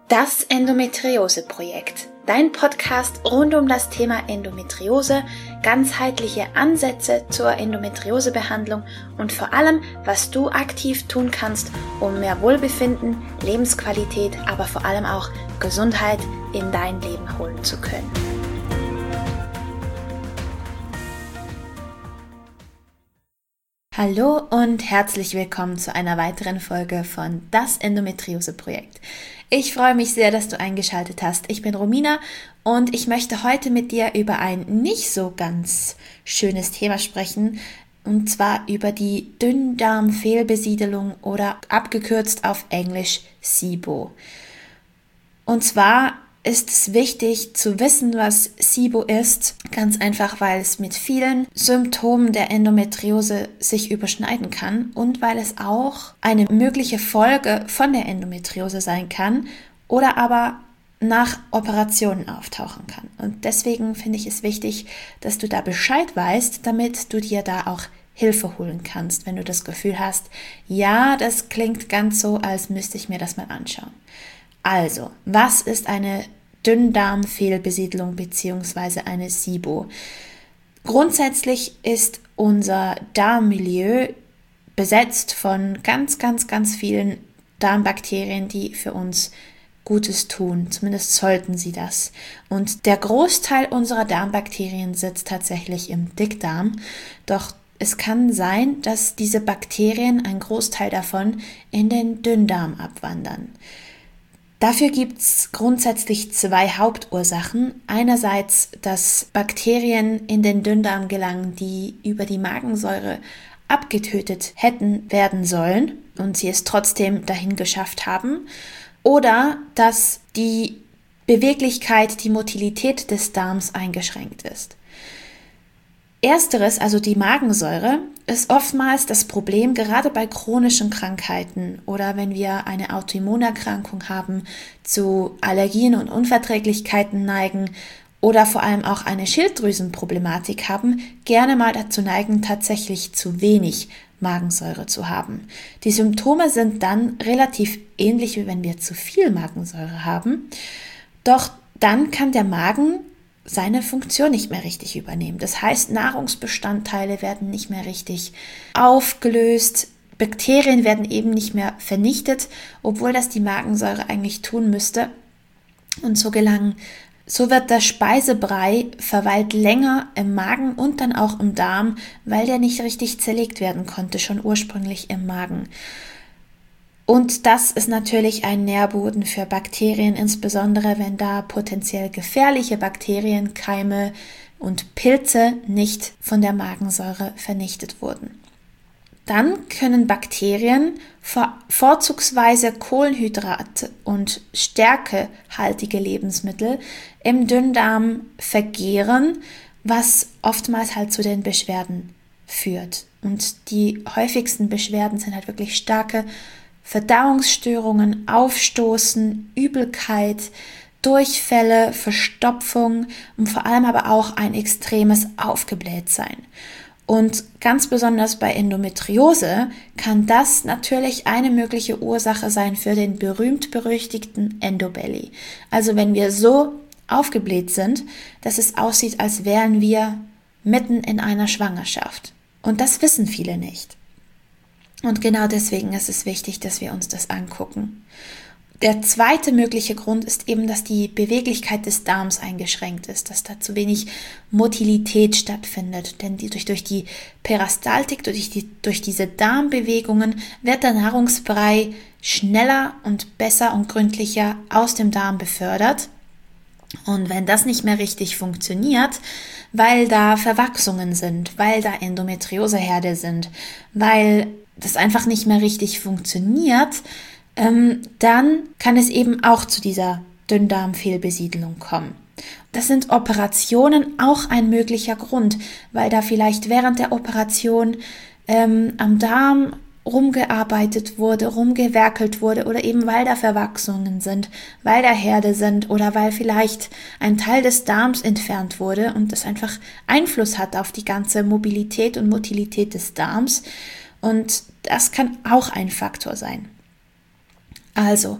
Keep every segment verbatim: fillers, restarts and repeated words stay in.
Das Endometriose-Projekt, dein Podcast rund um das Thema Endometriose, ganzheitliche Ansätze zur Endometriosebehandlung und vor allem, was du aktiv tun kannst, um mehr Wohlbefinden, Lebensqualität, aber vor allem auch Gesundheit in dein Leben holen zu können. Hallo und herzlich willkommen zu einer weiteren Folge von Das Endometriose-Projekt. Ich freue mich sehr, dass du eingeschaltet hast. Ich bin Romina und ich möchte heute mit dir über ein nicht so ganz schönes Thema sprechen, und zwar über die Dünndarmfehlbesiedelung oder abgekürzt auf Englisch S I B O. Und zwar ist es wichtig zu wissen, was S I B O ist, ganz einfach, weil es mit vielen Symptomen der Endometriose sich überschneiden kann und weil es auch eine mögliche Folge von der Endometriose sein kann oder aber nach Operationen auftauchen kann. Und deswegen finde ich es wichtig, dass du da Bescheid weißt, damit du dir da auch Hilfe holen kannst, wenn du das Gefühl hast, ja, das klingt ganz so, als müsste ich mir das mal anschauen. Also, was ist eine Dünndarmfehlbesiedlung bzw. eine S I B O? Grundsätzlich ist unser Darmmilieu besetzt von ganz, ganz, ganz vielen Darmbakterien, die für uns Gutes tun. Zumindest sollten sie das. Und der Großteil unserer Darmbakterien sitzt tatsächlich im Dickdarm. Doch es kann sein, dass diese Bakterien, ein Großteil davon, in den Dünndarm abwandern. Dafür gibt es grundsätzlich zwei Hauptursachen. Einerseits, dass Bakterien in den Dünndarm gelangen, die über die Magensäure abgetötet hätten werden sollen und sie es trotzdem dahin geschafft haben. Oder dass die Beweglichkeit, die Motilität des Darms eingeschränkt ist. Ersteres, also die Magensäure, ist oftmals das Problem, gerade bei chronischen Krankheiten oder wenn wir eine Autoimmunerkrankung haben, zu Allergien und Unverträglichkeiten neigen oder vor allem auch eine Schilddrüsenproblematik haben, gerne mal dazu neigen, tatsächlich zu wenig Magensäure zu haben. Die Symptome sind dann relativ ähnlich, wie wenn wir zu viel Magensäure haben, doch dann kann der Magen seine Funktion nicht mehr richtig übernehmen. Das heißt, Nahrungsbestandteile werden nicht mehr richtig aufgelöst, Bakterien werden eben nicht mehr vernichtet, obwohl das die Magensäure eigentlich tun müsste. Und so gelangen, so wird der Speisebrei verweilt länger im Magen und dann auch im Darm, weil der nicht richtig zerlegt werden konnte, schon ursprünglich im Magen. Und das ist natürlich ein Nährboden für Bakterien, insbesondere wenn da potenziell gefährliche Bakterien, Keime und Pilze nicht von der Magensäure vernichtet wurden. Dann können Bakterien vor, vorzugsweise Kohlenhydrate und stärkehaltige Lebensmittel im Dünndarm vergehren, was oftmals halt zu den Beschwerden führt. Und die häufigsten Beschwerden sind halt wirklich starke Verdauungsstörungen, Aufstoßen, Übelkeit, Durchfälle, Verstopfung und vor allem aber auch ein extremes Aufgeblähtsein. Und ganz besonders bei Endometriose kann das natürlich eine mögliche Ursache sein für den berühmt-berüchtigten Endobelly. Also wenn wir so aufgebläht sind, dass es aussieht, als wären wir mitten in einer Schwangerschaft. Und das wissen viele nicht. Und genau deswegen ist es wichtig, dass wir uns das angucken. Der zweite mögliche Grund ist eben, dass die Beweglichkeit des Darms eingeschränkt ist, dass da zu wenig Motilität stattfindet. Denn die, durch, durch die Peristaltik, durch, die, durch diese Darmbewegungen wird der Nahrungsbrei schneller und besser und gründlicher aus dem Darm befördert. Und wenn das nicht mehr richtig funktioniert, weil da Verwachsungen sind, weil da Endometrioseherde sind, weil das einfach nicht mehr richtig funktioniert, ähm, dann kann es eben auch zu dieser Dünndarmfehlbesiedelung kommen. Das sind Operationen auch ein möglicher Grund, weil da vielleicht während der Operation ähm, am Darm rumgearbeitet wurde, rumgewerkelt wurde oder eben weil da Verwachsungen sind, weil da Herde sind oder weil vielleicht ein Teil des Darms entfernt wurde und das einfach Einfluss hat auf die ganze Mobilität und Motilität des Darms. Und das kann auch ein Faktor sein. Also,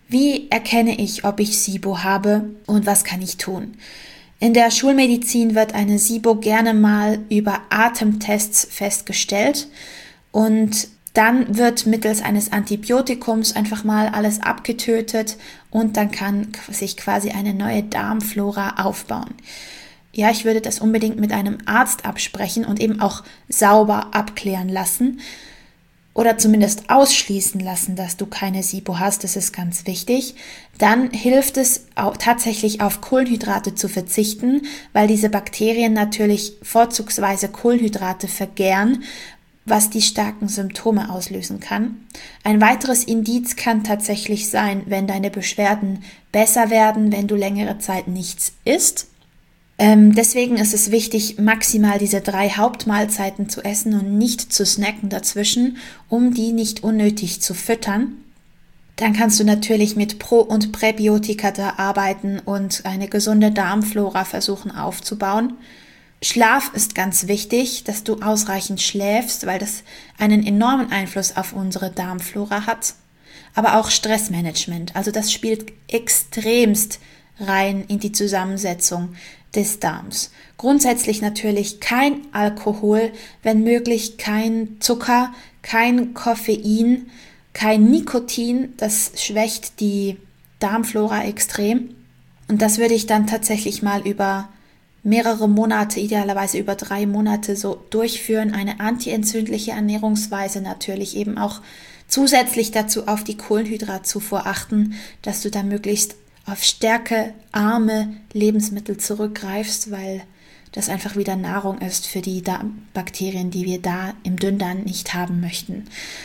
Wie erkenne ich, ob ich SIBO habe und was kann ich tun? In der Schulmedizin wird eine SIBO gerne mal über Atemtests festgestellt und dann wird mittels eines Antibiotikums einfach mal alles abgetötet und dann kann sich quasi eine neue Darmflora aufbauen. Ja, ich würde das unbedingt mit einem Arzt absprechen und eben auch sauber abklären lassen oder zumindest ausschließen lassen, dass du keine SIBO hast. Das ist ganz wichtig. Dann hilft es auch tatsächlich auf Kohlenhydrate zu verzichten, weil diese Bakterien natürlich vorzugsweise Kohlenhydrate vergären, was die starken Symptome auslösen kann. Ein weiteres Indiz kann tatsächlich sein, wenn deine Beschwerden besser werden, wenn du längere Zeit nichts isst. Ähm, deswegen ist es wichtig, maximal diese drei Hauptmahlzeiten zu essen und nicht zu snacken dazwischen, um die nicht unnötig zu füttern. Dann kannst du natürlich mit Pro- und Präbiotika da arbeiten und eine gesunde Darmflora versuchen aufzubauen. Schlaf ist ganz wichtig, dass du ausreichend schläfst, weil das einen enormen Einfluss auf unsere Darmflora hat. Aber auch Stressmanagement, also das spielt extremst rein in die Zusammensetzung des Darms. Grundsätzlich natürlich kein Alkohol, wenn möglich kein Zucker, kein Koffein, kein Nikotin, das schwächt die Darmflora extrem. Und das würde ich dann tatsächlich mal über mehrere Monate, idealerweise über drei Monate so durchführen. Eine antientzündliche Ernährungsweise natürlich eben auch zusätzlich dazu auf die Kohlenhydratzufuhr achten, dass du da möglichst auf stärkearme Lebensmittel zurückgreifst, weil das einfach wieder Nahrung ist für die Bakterien, die wir da im Dünndarm nicht haben möchten.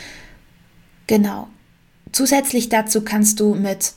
Genau. Zusätzlich dazu kannst du mit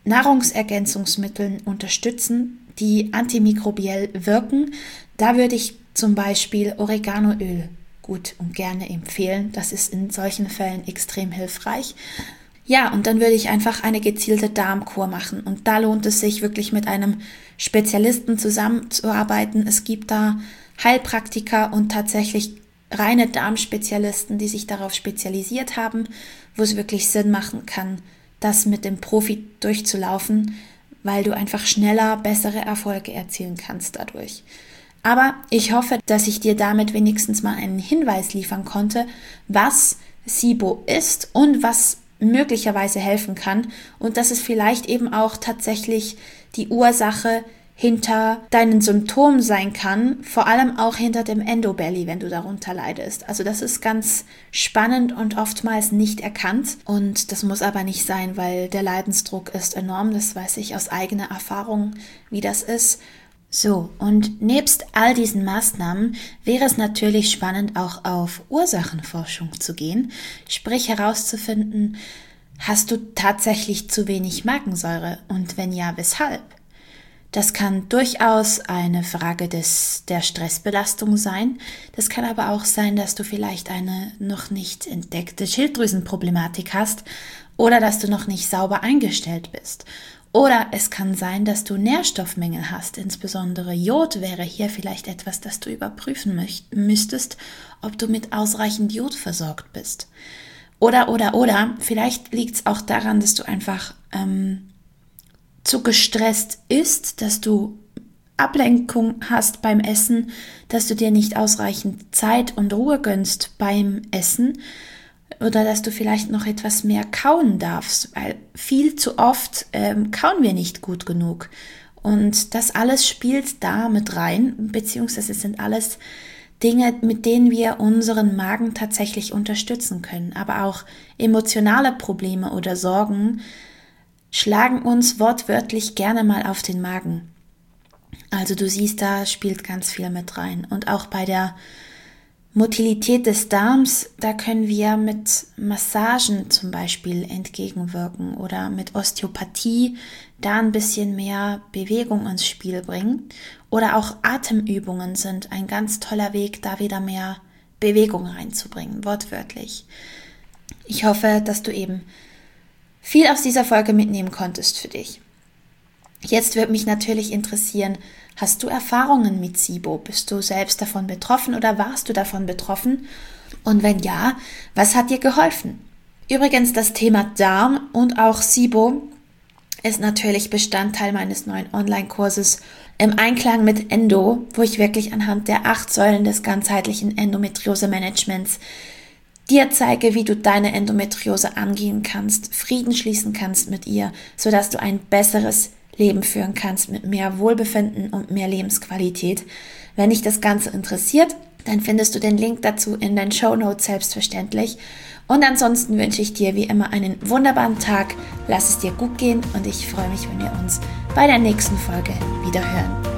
Nahrungsergänzungsmitteln unterstützen, die antimikrobiell wirken. Da würde ich zum Beispiel Oreganoöl gut und gerne empfehlen. Das ist in solchen Fällen extrem hilfreich. Ja, und dann würde ich einfach eine gezielte Darmkur machen. Und da lohnt es sich wirklich mit einem Spezialisten zusammenzuarbeiten. Es gibt da Heilpraktiker und tatsächlich reine Darmspezialisten, die sich darauf spezialisiert haben, wo es wirklich Sinn machen kann, das mit dem Profi durchzulaufen, weil du einfach schneller bessere Erfolge erzielen kannst dadurch. Aber ich hoffe, dass ich dir damit wenigstens mal einen Hinweis liefern konnte, was SIBO ist und was möglicherweise helfen kann und dass es vielleicht eben auch tatsächlich die Ursache hinter deinen Symptomen sein kann, vor allem auch hinter dem Endobelly, wenn du darunter leidest. Also das ist ganz spannend und oftmals nicht erkannt und das muss aber nicht sein, weil der Leidensdruck ist enorm, das weiß ich aus eigener Erfahrung, wie das ist. So, und nebst all diesen Maßnahmen wäre es natürlich spannend, auch auf Ursachenforschung zu gehen, sprich herauszufinden, hast du tatsächlich zu wenig Magensäure und wenn ja, weshalb? Das kann durchaus eine Frage des, der Stressbelastung sein. Das kann aber auch sein, dass du vielleicht eine noch nicht entdeckte Schilddrüsenproblematik hast oder dass du noch nicht sauber eingestellt bist. Oder es kann sein, dass du Nährstoffmängel hast, insbesondere Jod wäre hier vielleicht etwas, das du überprüfen möcht- müsstest, ob du mit ausreichend Jod versorgt bist. Oder, oder, oder, vielleicht liegt es auch daran, dass du einfach ähm, zu gestresst isst, dass du Ablenkung hast beim Essen, dass du dir nicht ausreichend Zeit und Ruhe gönnst beim Essen. Oder dass du vielleicht noch etwas mehr kauen darfst, weil viel zu oft ähm, kauen wir nicht gut genug. Und das alles spielt da mit rein, beziehungsweise es sind alles Dinge, mit denen wir unseren Magen tatsächlich unterstützen können. Aber auch emotionale Probleme oder Sorgen schlagen uns wortwörtlich gerne mal auf den Magen. Also du siehst, da spielt ganz viel mit rein. Und auch bei der Motilität des Darms, da können wir mit Massagen zum Beispiel entgegenwirken oder mit Osteopathie da ein bisschen mehr Bewegung ins Spiel bringen. Oder auch Atemübungen sind ein ganz toller Weg, da wieder mehr Bewegung reinzubringen, wortwörtlich. Ich hoffe, dass du eben viel aus dieser Folge mitnehmen konntest für dich. Jetzt würde mich natürlich interessieren, hast du Erfahrungen mit SIBO? Bist du selbst davon betroffen oder warst du davon betroffen? Und wenn ja, was hat dir geholfen? Übrigens, das Thema Darm und auch SIBO ist natürlich Bestandteil meines neuen Online-Kurses im Einklang mit Endo, wo ich wirklich anhand der acht Säulen des ganzheitlichen Endometriose-Managements dir zeige, wie du deine Endometriose angehen kannst, Frieden schließen kannst mit ihr, sodass du ein besseres Leben führen kannst mit mehr Wohlbefinden und mehr Lebensqualität. Wenn dich das Ganze interessiert, dann findest du den Link dazu in den Shownotes selbstverständlich. Und ansonsten wünsche ich dir wie immer einen wunderbaren Tag, lass es dir gut gehen und ich freue mich, wenn wir uns bei der nächsten Folge wieder hören.